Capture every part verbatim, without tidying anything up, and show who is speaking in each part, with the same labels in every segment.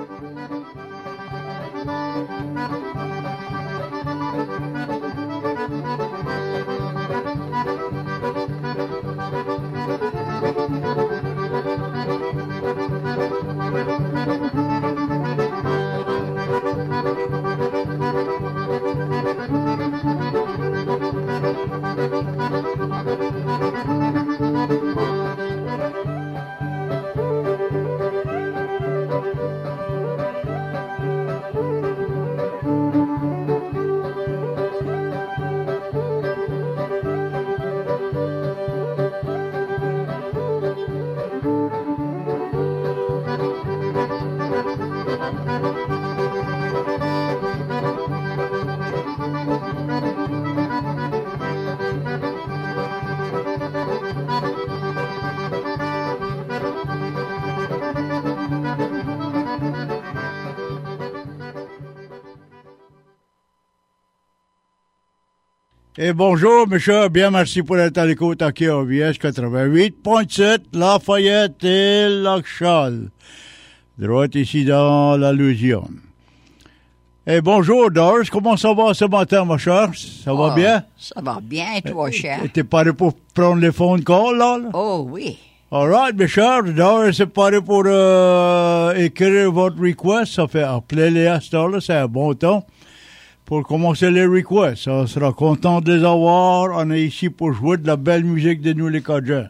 Speaker 1: Et bonjour, monsieur, bien merci pour être à l'écoute à K O V S quatre-vingt-huit point sept, Lafayette et Lac-Charles. Droit ici dans la Louisiane. Et bonjour, Doris, comment ça va ce matin, ma chère? Ça va
Speaker 2: oh,
Speaker 1: bien?
Speaker 2: Ça va bien, et toi, cher?
Speaker 1: T'es paré pour prendre les phone calls, là? là?
Speaker 2: Oh, oui.
Speaker 1: All right, mes chers, Doris est paré pour euh, écrire votre request. Ça fait appeler les astars, là, c'est un bon temps. Pour commencer les requests, on sera content de les avoir. On est ici pour jouer de la belle musique de nous les Cajuns.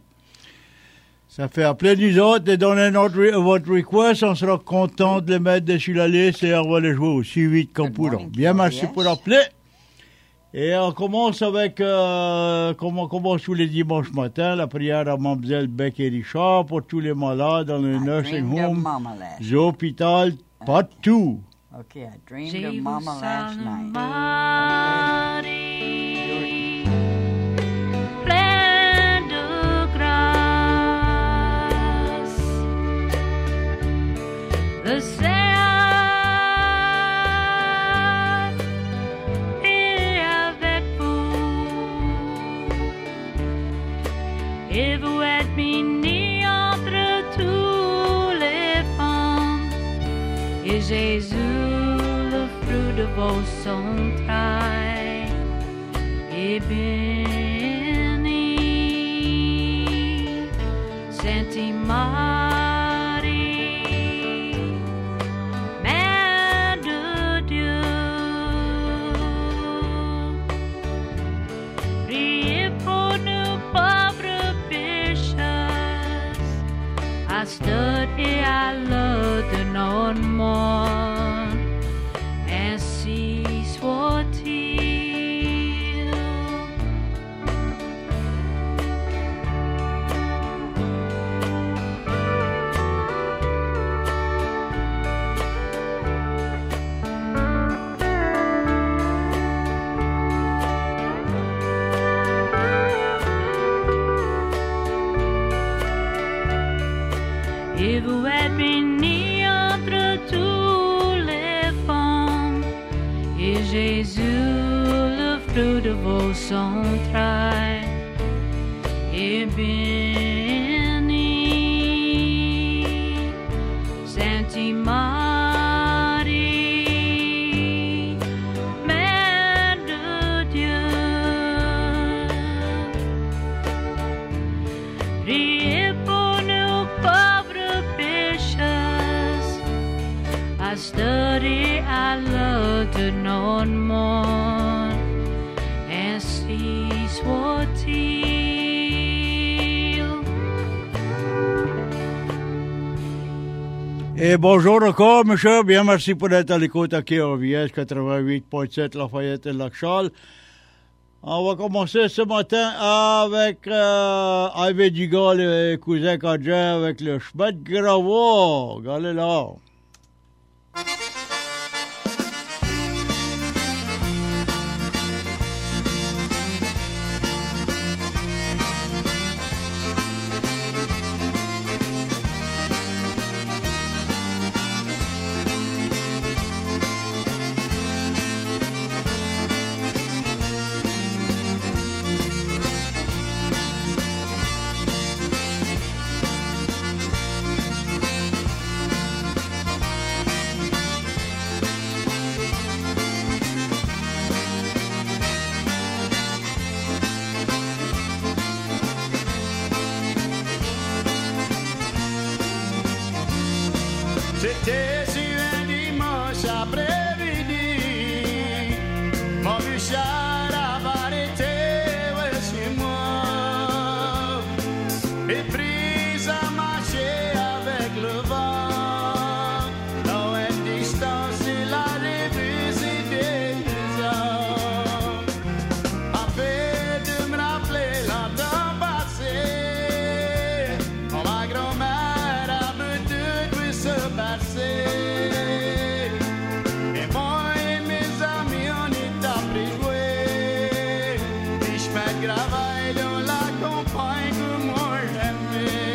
Speaker 1: Ça fait appeler nous autres et donner notre, votre request. On sera content de les mettre sur la liste et on va les jouer aussi vite qu'on pourra. Bien, merci pour appeler. Et on commence avec, euh, comme on commence tous les dimanches matins, la prière à Mademoiselle Beck et Richard pour tous les malades dans le nursing home, l'hôpital, pas tout.
Speaker 2: Okay, I dreamed of Mama last night.
Speaker 3: Plein de grâce, le Seigneur est avec vous, et vous êtes bénis entre tous les femmes, et Jésus, de vos entrailles est béni. Sainte Marie, Mère de Dieu, priez pour nous pauvres pécheurs, à cette et à l'heure de notre mort. Et vous êtes bénis entre tous les femmes, et Jésus, le fruit de vos entrailles, est béni. Sainte Marie, Mère de Dieu, priez pour nous pauvres pécheurs, à study à l'heure de notre mort, ainsi soit-il.
Speaker 1: Et bonjour encore, monsieur. Bien, merci pour être à l'écoute à K O V S quatre-vingt-huit point sept, Lafayette et Lac-Charles. On va commencer ce matin avec euh, Ivy Dugal et cousin Cajun avec le chemin de Gravois. Regardez là.
Speaker 4: Et sur un dimanche après-midi, mon Richard a arrêté chez moi et pris à marcher avec le vent. Dans une distance, il a revisité les hommes. Afin de me rappeler l'entend passé, ma grand-mère a me tout vu se passer. Et moi et mes amis, on est appris jouer. Et je fais de travail dans la campagne que moi j'aimais.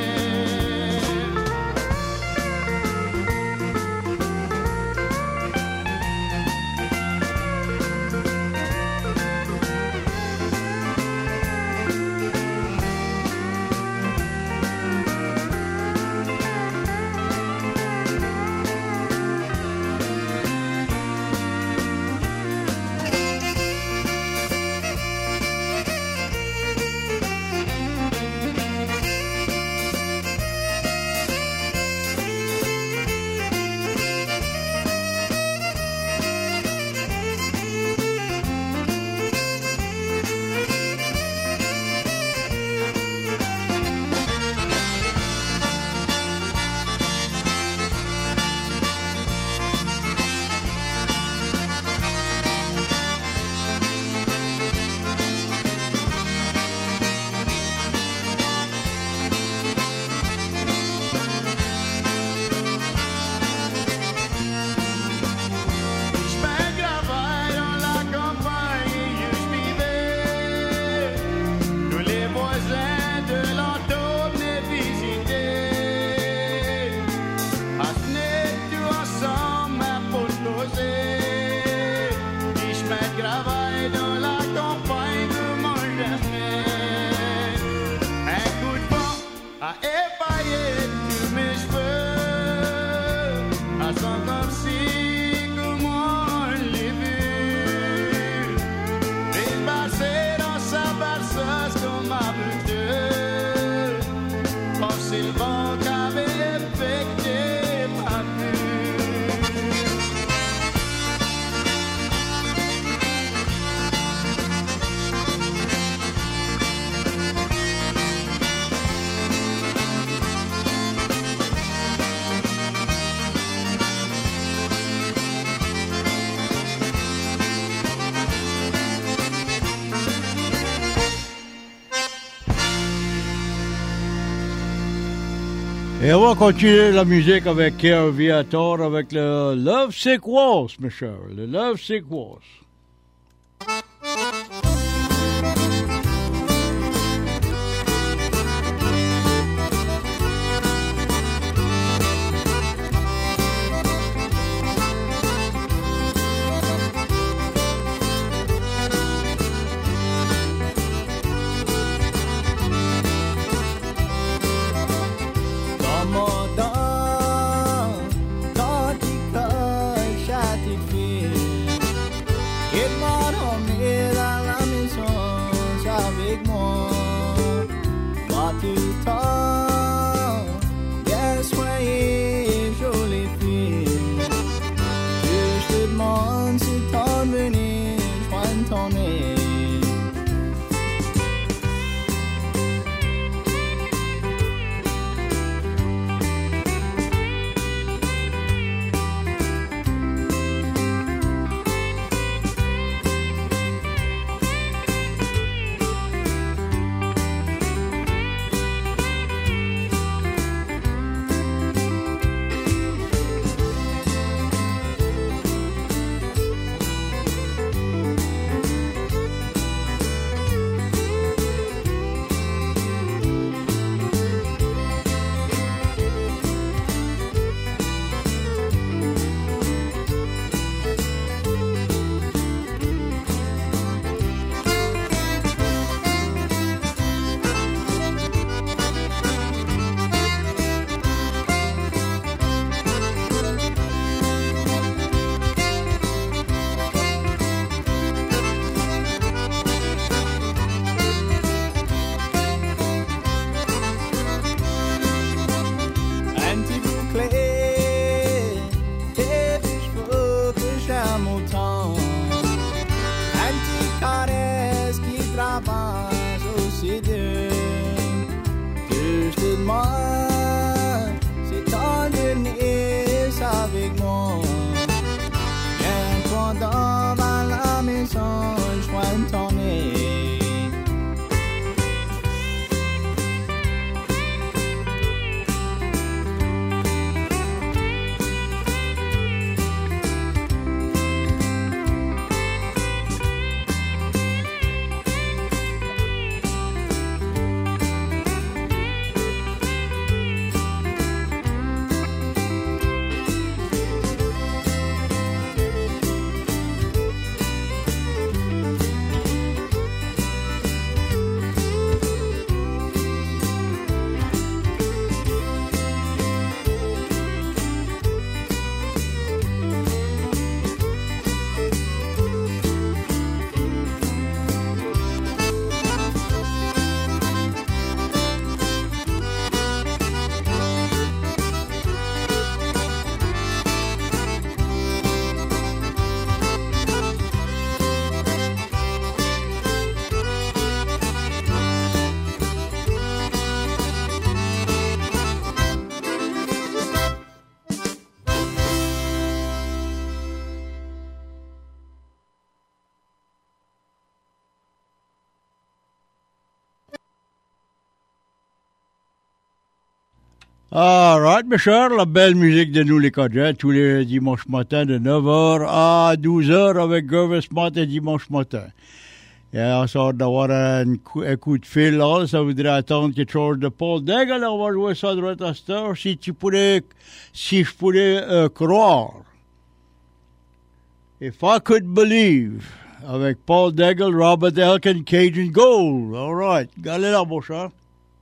Speaker 1: Et on va continuer la musique avec Kerr Viator avec le Love Sick Waltz, Michel. Le Love Sick Waltz. All right, mes chers, la belle musique de nous les Codgets, tous les dimanches matins de neuf heures à douze heures avec Gervais Matin dimanche matin. Et on sort d'avoir un coup, un coup de fil là, ça voudrait attendre quelque chose de Paul Daigle, alors on va jouer ça droit à cette heure, si tu pourrais, si je pourrais euh, croire. If I could believe, avec Paul Daigle, Robert Elkin, Cajun Gold. All right, gallez là, mon cher.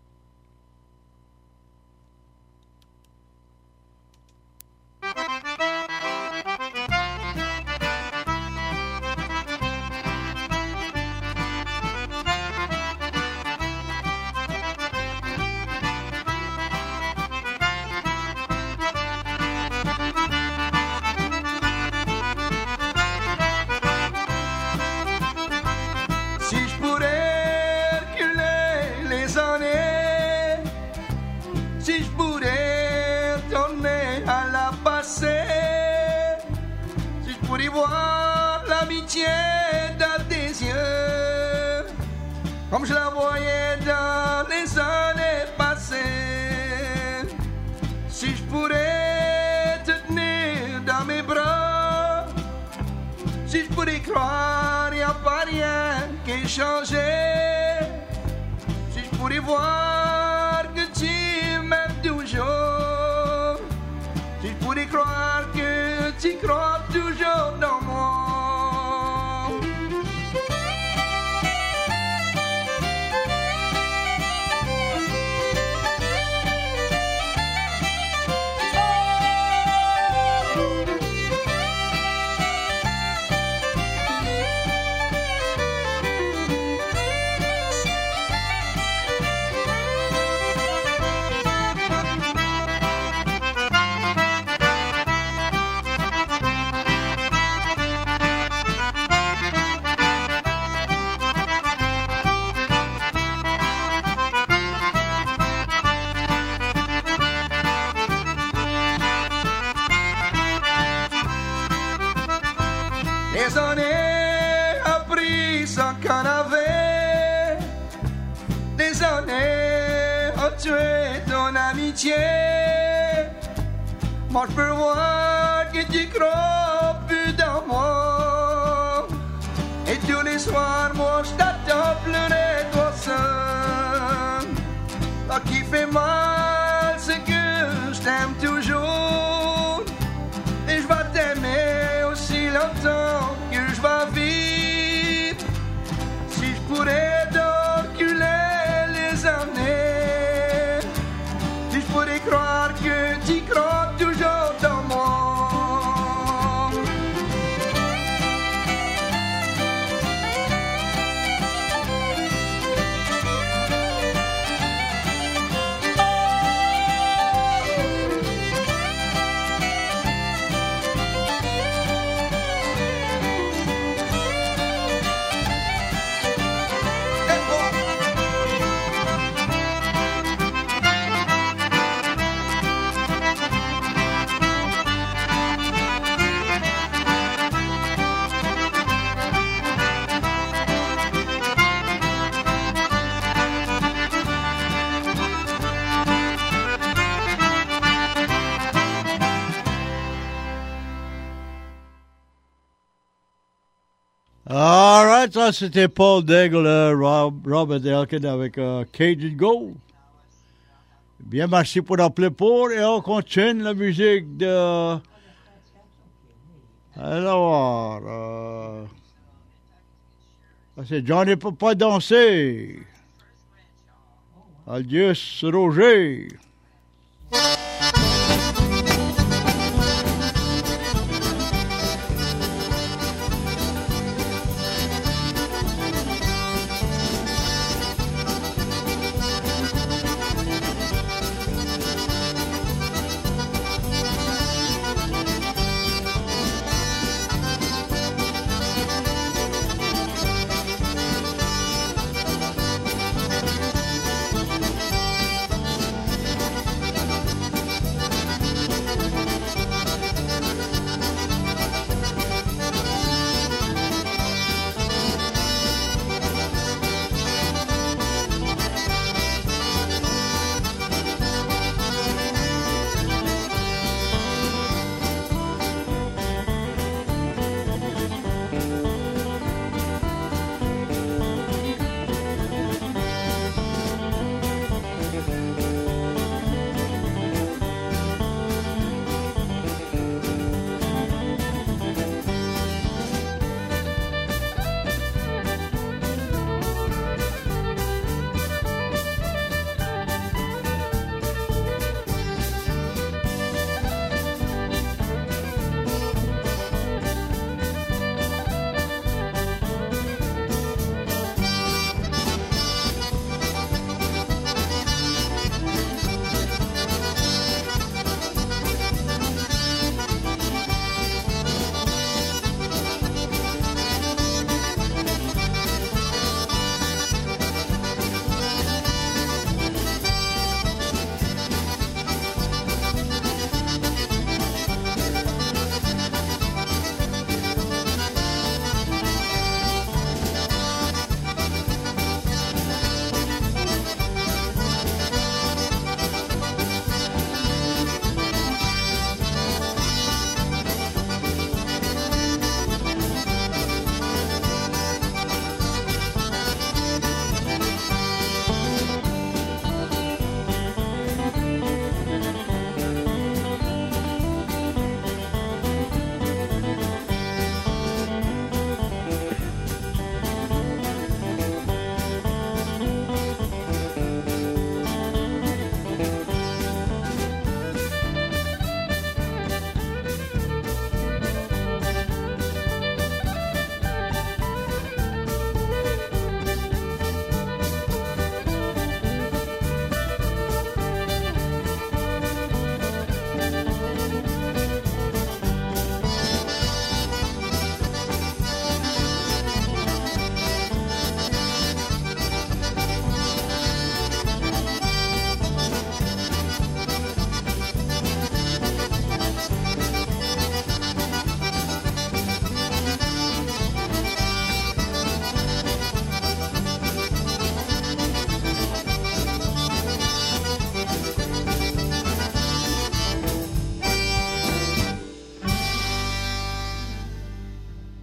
Speaker 4: Voir l'amitié dans tes yeux, comme je la voyais dans les années passées. Si je pourrais te tenir dans mes bras, si je pourrais croire, y a pas rien qui ait changé. Si je pourrais voir que tu m'aimes toujours, si je pourrais croire que tu crois toujours dans moi. Des années appris sans qu'on avait, des années ont tué ton amitié. Moi je peux voir que tu crois plus dans moi. Et tous les soirs, moi je t'attends pleurer toi seul. Ce qui fait mal, c'est que je t'aime toujours. Et je vais t'aimer aussi longtemps que je vais vivre. Si je pourrais reculer les années, si je pourrais croire que tu crois toujours dans moi.
Speaker 1: All right, ça c'était Paul Daigle, euh, Rob, Robert Elkin avec euh, Cajun Gold. Bien, merci pour appeler pour et on continue la musique de... Alors, euh... c'est Johnny peut pas danser. Adieu, Roger.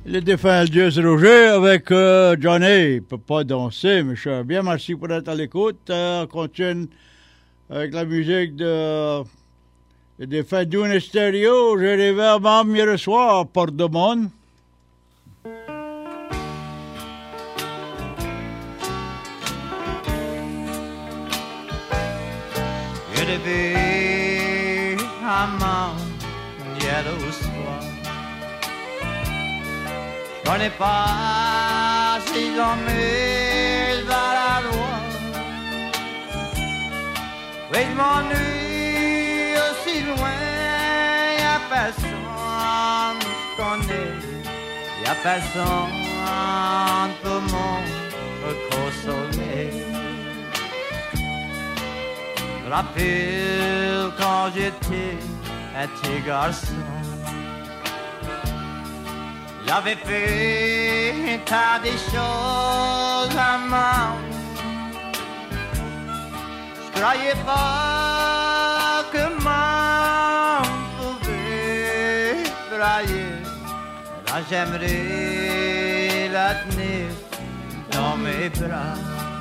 Speaker 1: Le défunt Dieu Roger avec euh, Johnny. Il peut pas danser, mais cher. Bien, merci pour être à l'écoute. Euh, on continue avec la musique de le défunt Dune Stereo. J'ai rêvé avant hier soir à Port-de-Mon.
Speaker 5: J'ai rêvé avant hier au soir. Je connais pas si j'en mets à la loi. Oui, je m'ennuie aussi loin. Y'a personne que je connais. Y'a personne pour me consoler. Je me rappelle quand j'étais un petit garçon. J'avais fait un tas de choses à main. Je croyais pas que main pouvait brailler. Là j'aimerais la tenir dans mes bras.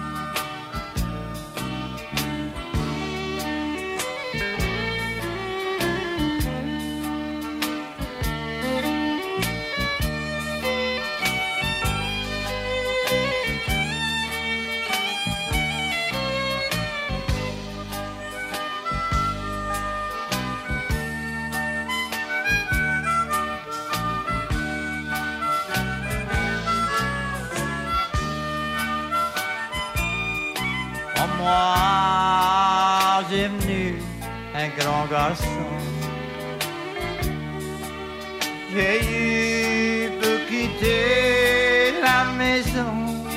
Speaker 5: Moi, j'ai venu un grand garçon. J'ai eu pour quitter la maison.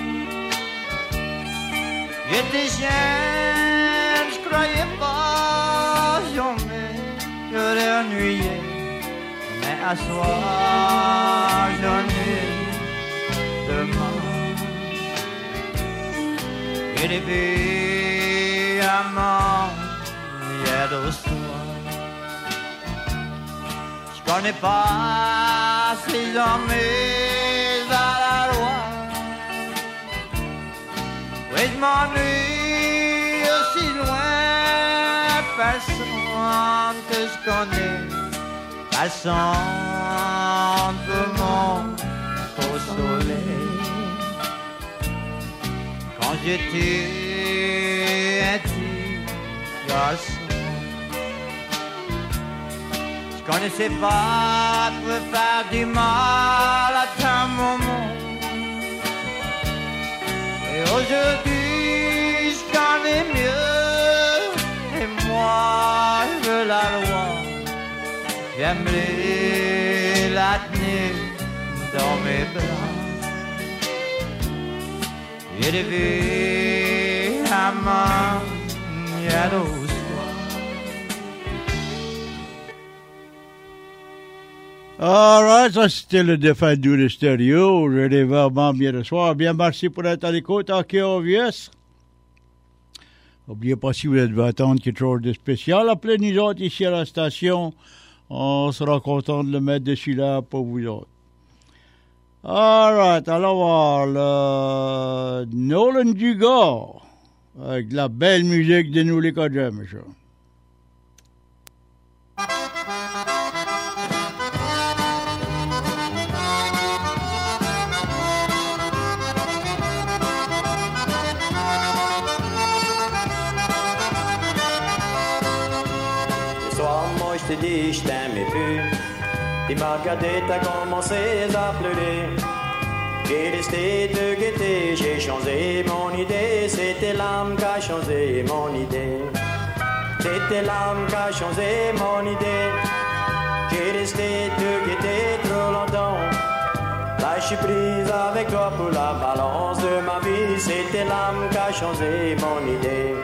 Speaker 5: J'étais jeune, je croyais pas jamais j'aurais ennuyé. Mais à soir, j'en ai demain. J'ai rêvé amant hier au soir. Je connais pas ces hommes à la loi. Oui, je m'ennuie aussi loin. Personne que je connais, personne pour m'en consoler. Quand j'étais un petit garçon, je connaissais pas pour faire du mal à ta maman. Et aujourd'hui, je connais mieux. Et moi, je veux la loi. J'aimerais la tenir dans mes bras. J'ai rêvé à main hier au soir.
Speaker 1: All right, ça c'était le défunt du Stereo. J'ai rêvé à main hier soir. Bien, merci pour être à l'écoute. OK, obvious. N'oubliez pas, si vous devez attendre quelque chose de spécial, appelez nous autres ici à la station. On sera content de le mettre dessus là pour vous autres. All right, alors le Nolan Dugard avec de la belle musique de nous les Codjams, monsieur.
Speaker 6: Ce soir, moi je te dis, je t'aimais plus. Il m'a regardé, t'as commencé à pleurer. J'ai resté te guetter, j'ai changé mon idée. C'était l'âme qui a changé mon idée. C'était l'âme qui a changé mon idée. J'ai resté te guetter trop longtemps. Là je suis prise avec toi pour la balance de ma vie. C'était l'âme qui a changé mon idée.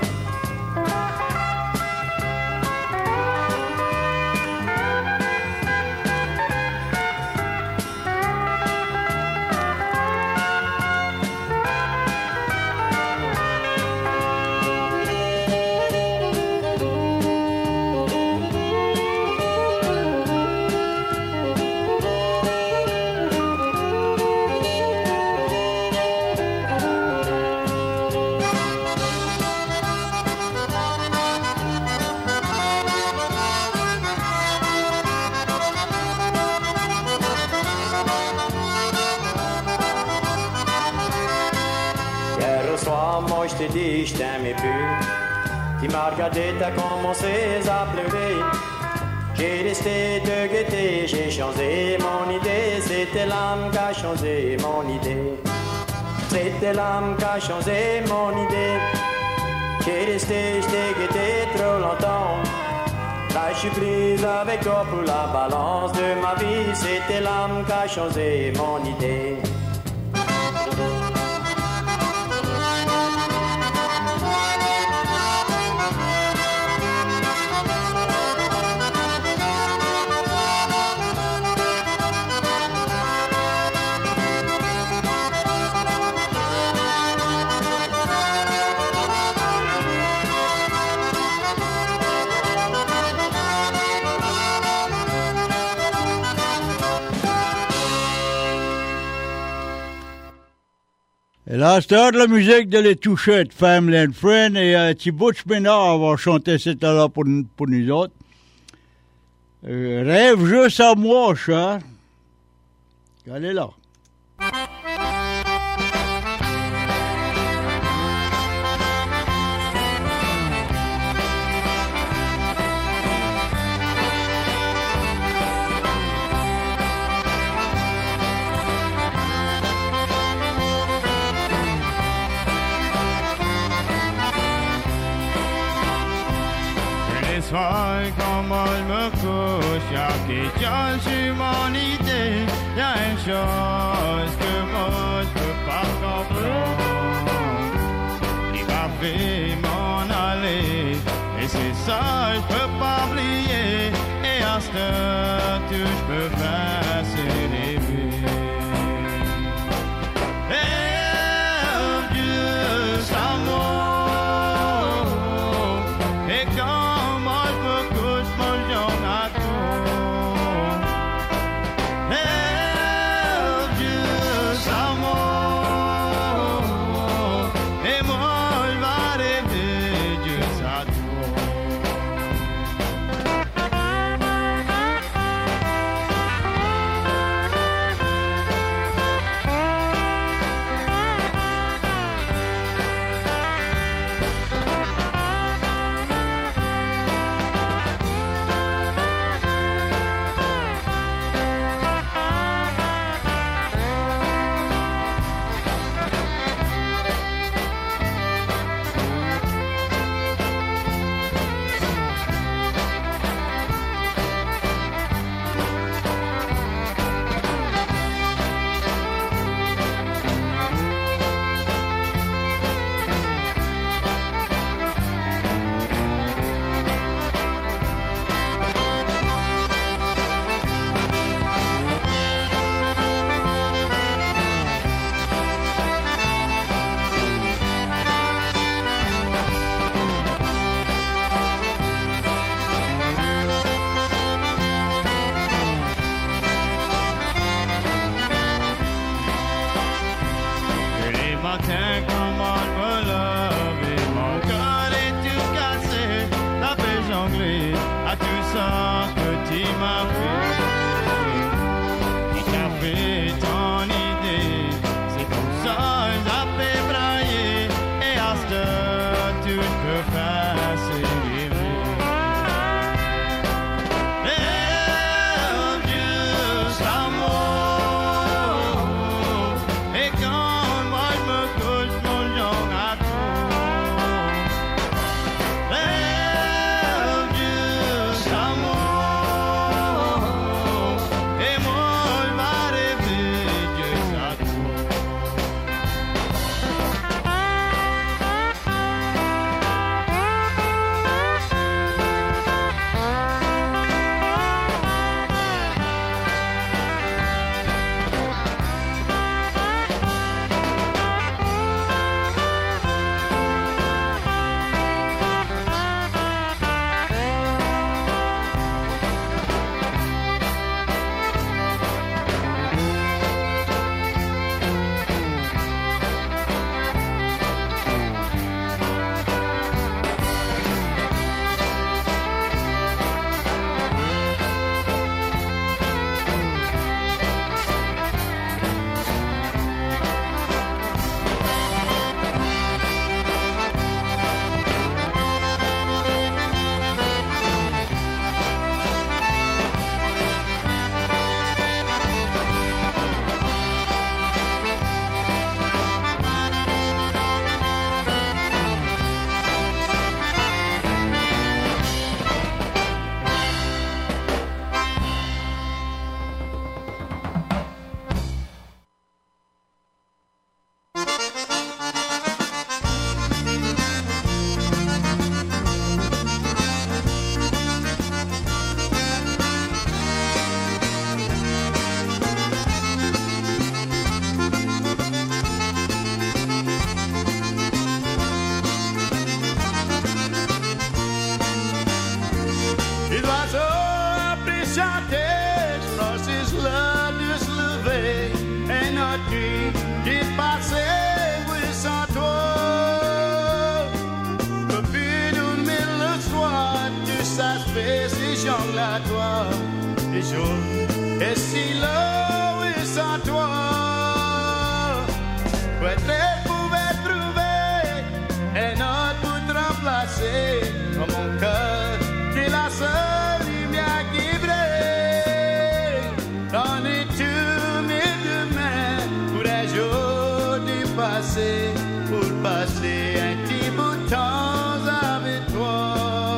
Speaker 6: je t'ai dit je t'aimais plus. Tu m'as regardé, t'as commencé à pleurer. J'ai resté te guetter, j'ai changé mon idée. C'était l'âme qui a changé mon idée. C'était l'âme qui a changé mon idée. J'ai resté, je t'ai guetté trop longtemps. Là je suis prise avec toi pour la balance de ma vie. C'était l'âme qui a changé mon idée.
Speaker 1: Et là, c'était de la musique de Les Touchettes, Family and Friends, et euh, Thibutch Ménard va chanter cette là pour, pour nous autres. Euh, rêve juste à moi, cher. Allez là.
Speaker 5: Quand moi je me couche, y'a question sur mon idée. Y'a une chose que moi je peux pas comprendre. Il va faire m'en aller, et c'est ça je peux pas oublier. Et à ce temps, tout je peux faire, c'est rêver. Et Dieu, ça moi, et quand choses. Et si l'eau est sans toi, peut-être pouvait trouver un autre pour te remplacer. Dans mon cœur, t'es la seule lumière qui brille. Dans les tous mes demain, pour un jour du passé, pour passer un petit bout de temps avec toi.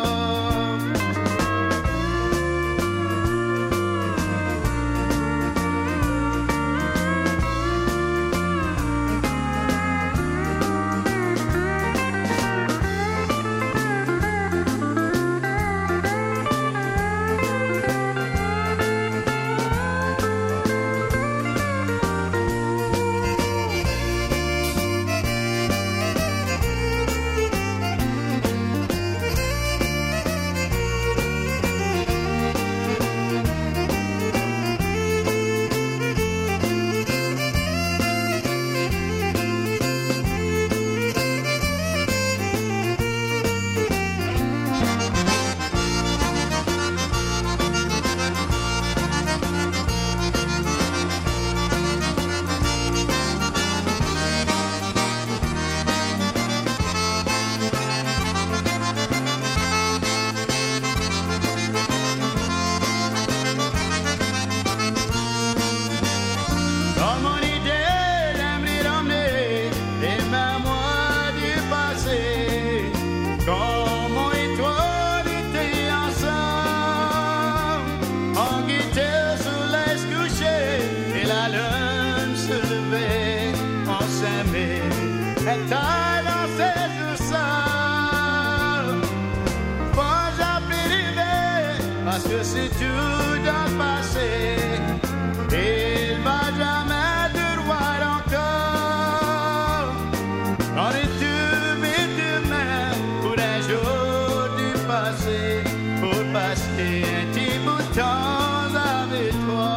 Speaker 5: Parce que c'est tout dans le passé, il va jamais te voir encore. On est tous mes demain pour un jour du passé, pour passer un petit bout de temps avec toi.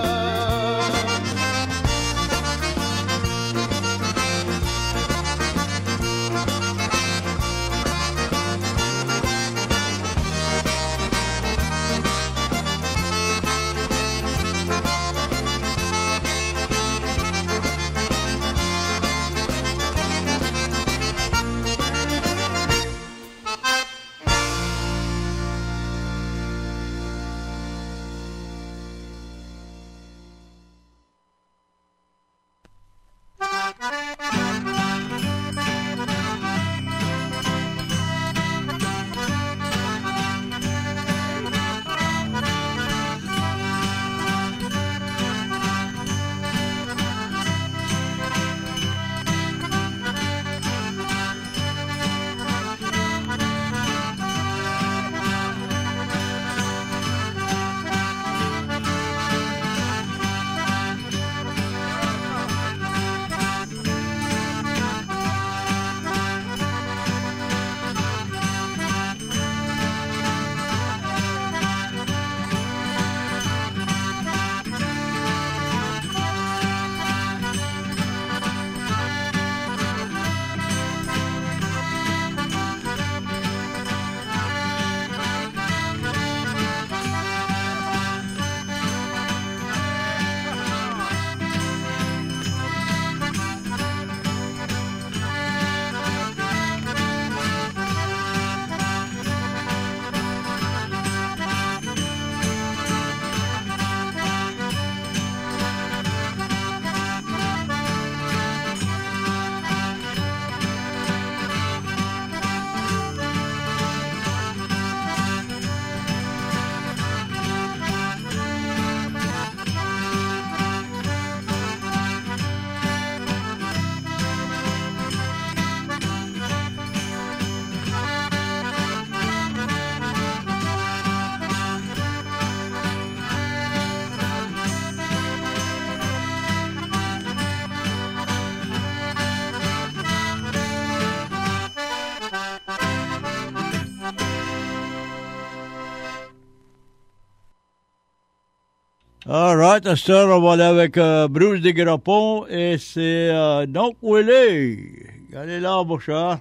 Speaker 1: All right, à cette heure, on va aller avec euh, Bruce Desgrappons et c'est euh, Don't Willie. Allez là, mon cher.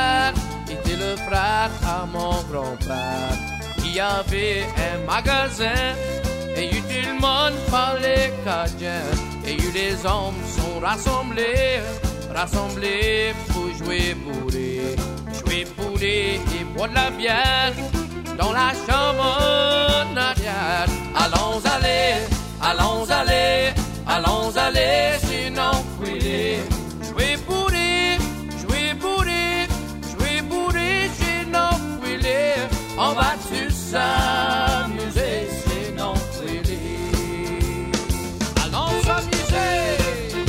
Speaker 7: père était le frère à mon grand-père. Il y avait un magasin et eu tout le monde parlait cadien. Et eu les hommes sont rassemblés, rassemblés pour jouer bourré. Jouer bourré et boire de la bière dans la chambre en arrière. Allons aller, allons aller, allons aller, sinon couler. Jouer bourré, jouer bourré, jouer bourré, sinon couler. On va tous s'amuser, sinon couler. Allons s'amuser.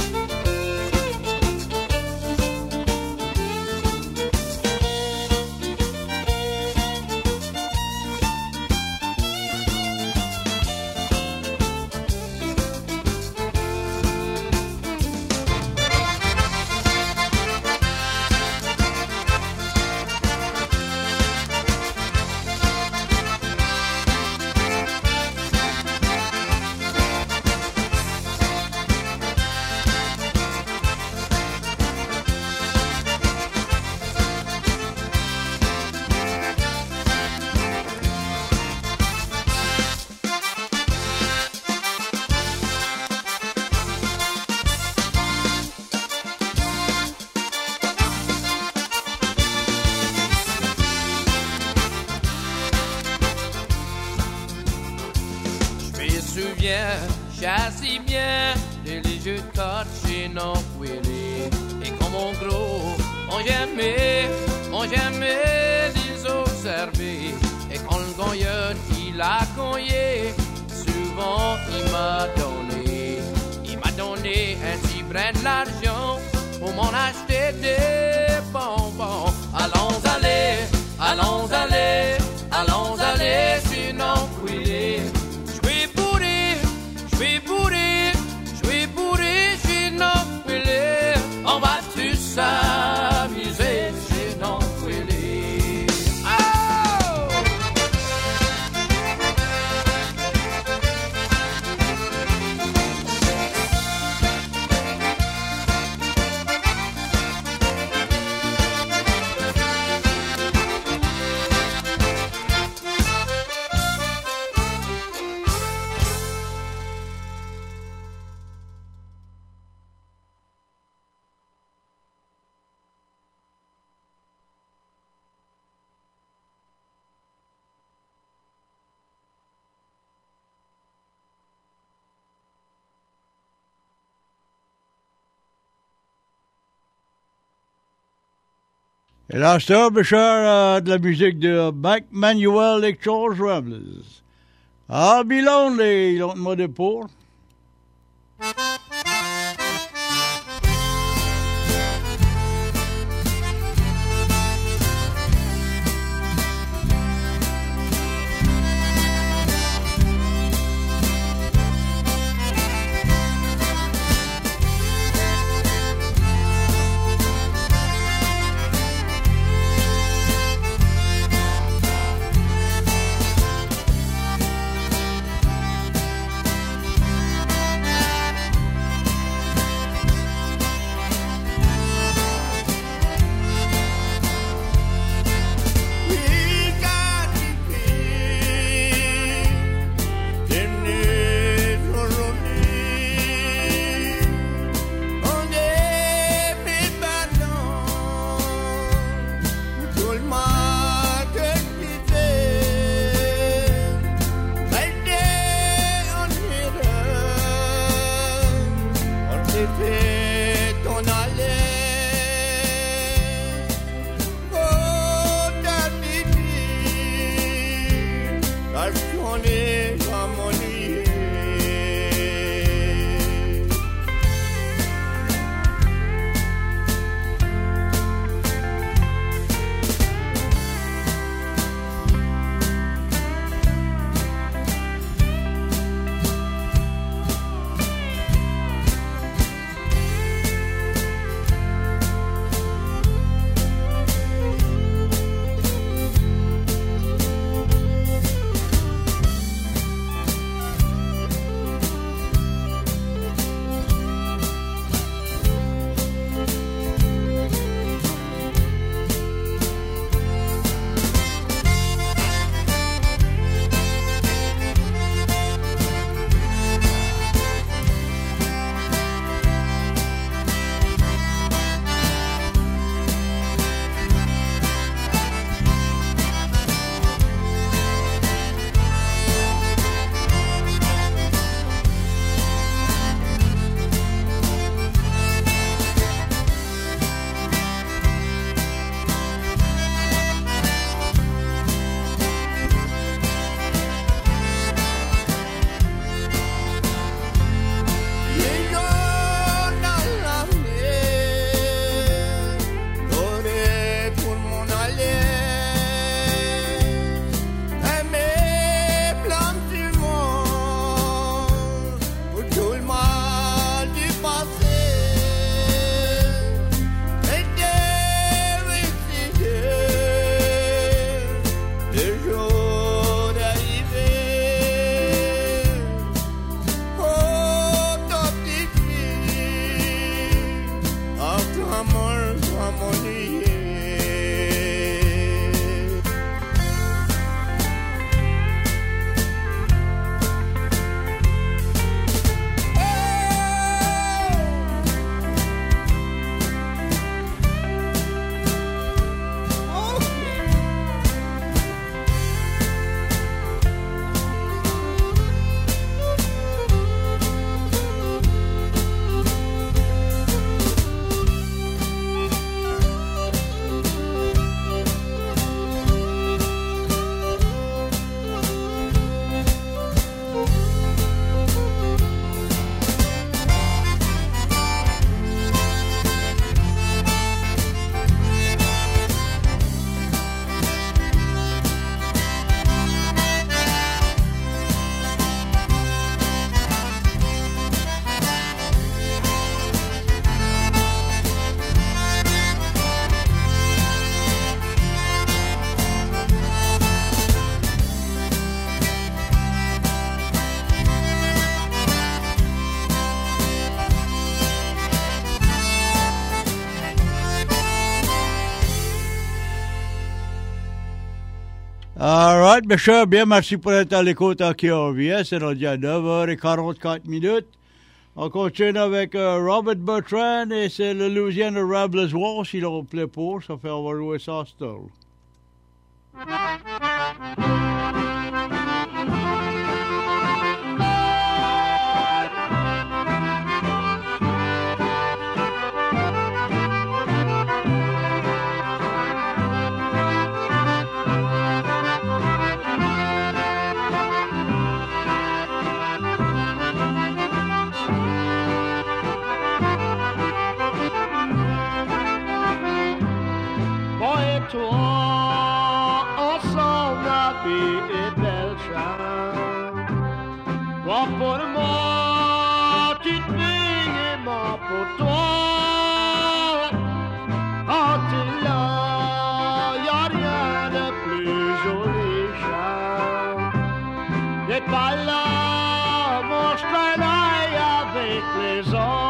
Speaker 7: J'assis bien de les jeux de cartes chez nos Willy. Et comme mon gros, on j'aimait, on j'aimait les observer. Et quand le gagneur, il a gagné, souvent il m'a donné, il m'a donné un petit brin d'argent pour m'en acheter des bonbons. Allons aller, allons aller, allons aller, sinon Willy. Je suis bourré, je suis bourré, sinon couler. On va tous s'amuser, sinon couler. Oh!
Speaker 1: Et là, c'est un euh, de la musique de Mike Manuel et Charles Ramblers. I'll be lonely, ils l'ont demandé pour. All right, mes chers, bien, merci pour être à l'écoute à K R V S. C'est rendu à neuf heures quarante-quatre minutes. On continue avec euh, Robert Bertrand et c'est le Louisiana Ramblers Waltz. Il en plaît pour, ça fait on va jouer ça still.
Speaker 8: Toi pour moi, tu te et moi pour toi. Quand tu l'as, y a rien de plus joli, Charles. T'es pas là, mon travail avec les autres.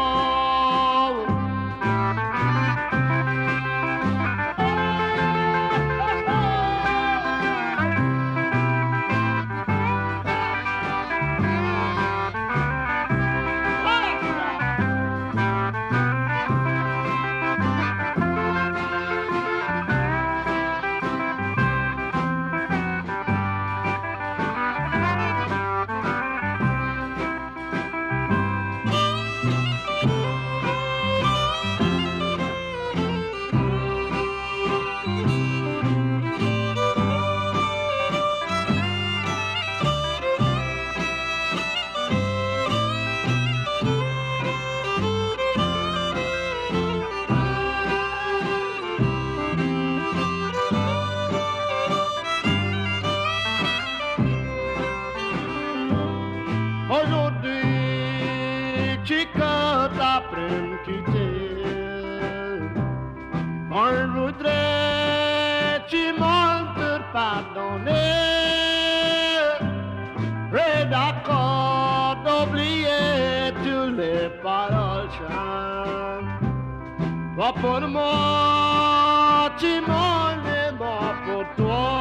Speaker 8: Toi pour moi, tu m'en es moi pour toi.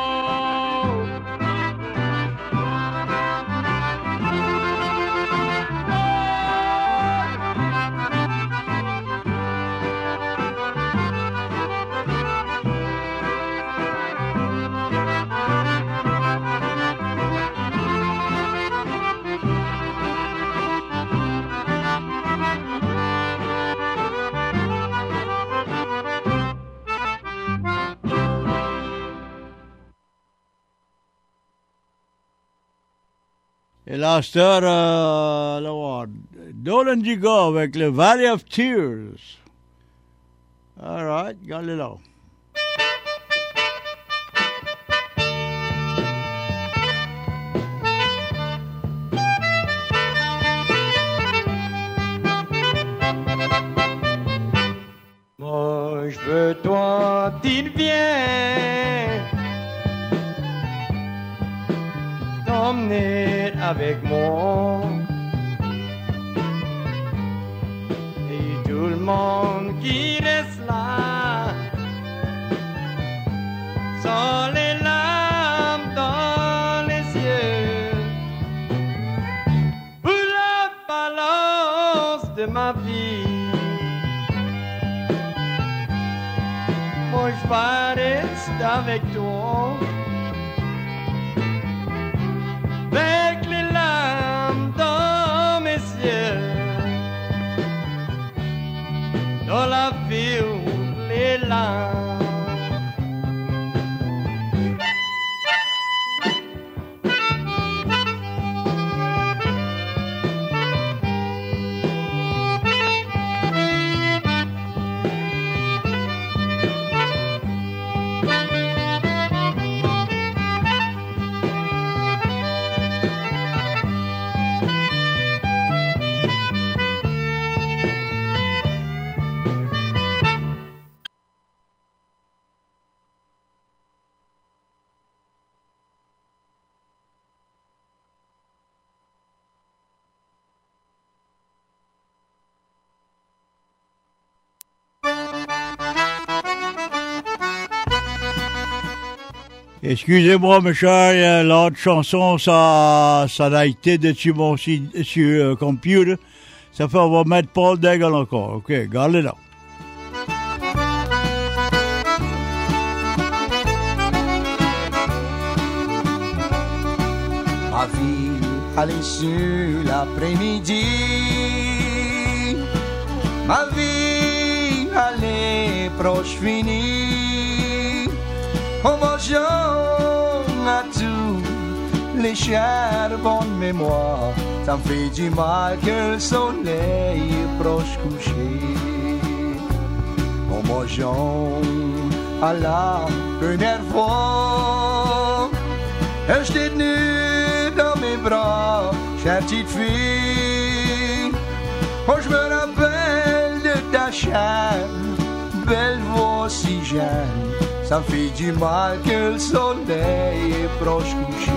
Speaker 1: Et là, c'est euh, là, Dolan Giga avec le Valley of Tears. All right, gardez là.
Speaker 5: Moi, je veux toi, tu viens t'emmener avec moi. Et tout le monde qui reste là, sans les larmes dans les yeux, pour la balance de ma vie. Moi, je vais rester avec toi. Avec les larmes dans mes yeux, dans la vie où les larmes.
Speaker 1: Excusez-moi, mes chers, l'autre chanson, ça, ça a été de sur mon si- sur euh, computer. Ça fait, on va mettre Paul Daigle encore. OK, gardez là.
Speaker 4: Ma vie allait sur l'après-midi. Ma vie allait proche finie. En mangeant à tous les chers bonnes mémoires, ça me fait du mal que le soleil est proche couché. En mangeant à la première fois, j'étais nu dans mes bras, chère petite fille. Oh, je me rappelle de ta chair, belle voix si jeune. Ça me fait du mal que le soleil est proche couché.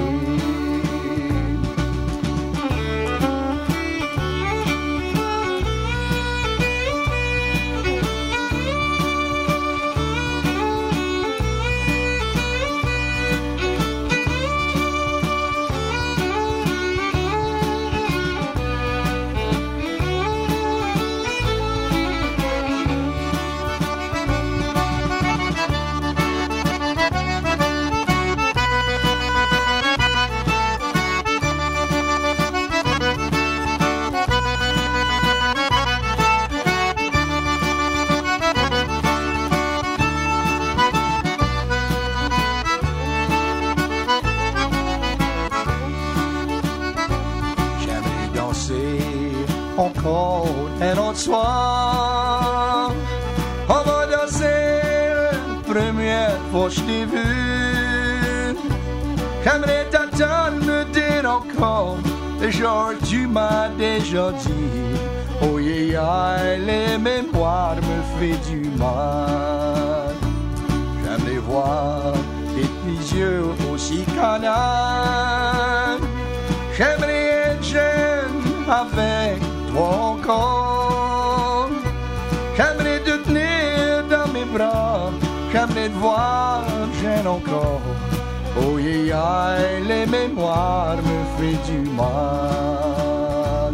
Speaker 4: Encore un autre soir, on va danser la première fois que je t'ai vu. J'aimerais t'attendre, me dire encore, genre tu m'as déjà dit. Oh yeah, yeah, les mémoires me fait du mal. J'aimerais voir tes petits yeux aussi canards. J'aimerais être jeune avec encore. J'aimerais te tenir dans mes bras, j'aimerais te voir jeune encore. Oh yeah, yeah, les mémoires me font du mal.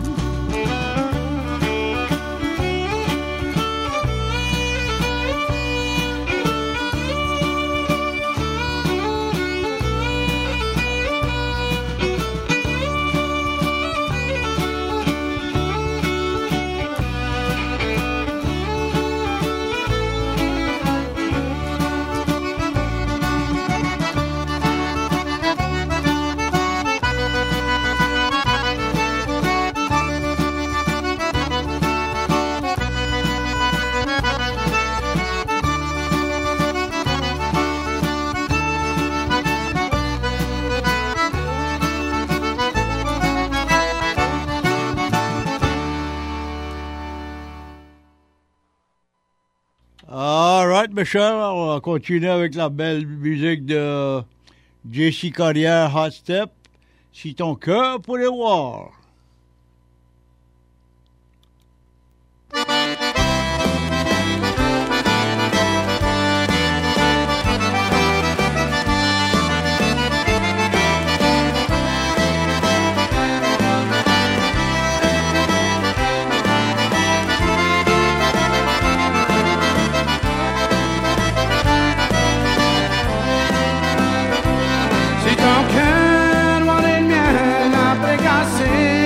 Speaker 1: All right, Michel, on va continuer avec la belle musique de J C Carrière, Hot Step. Si ton cœur pourrait voir.
Speaker 5: Si ton cœur voit les miens après casser,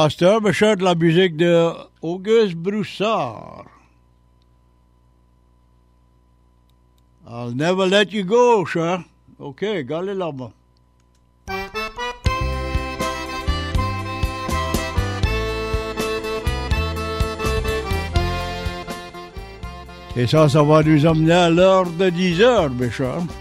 Speaker 1: À cette heure, je chante la musique de Auguste Broussard. I'll never let you go, cher. OK, gallez là-bas. Et ça, ça va nous amener à l'heure de dix heures, mes chers.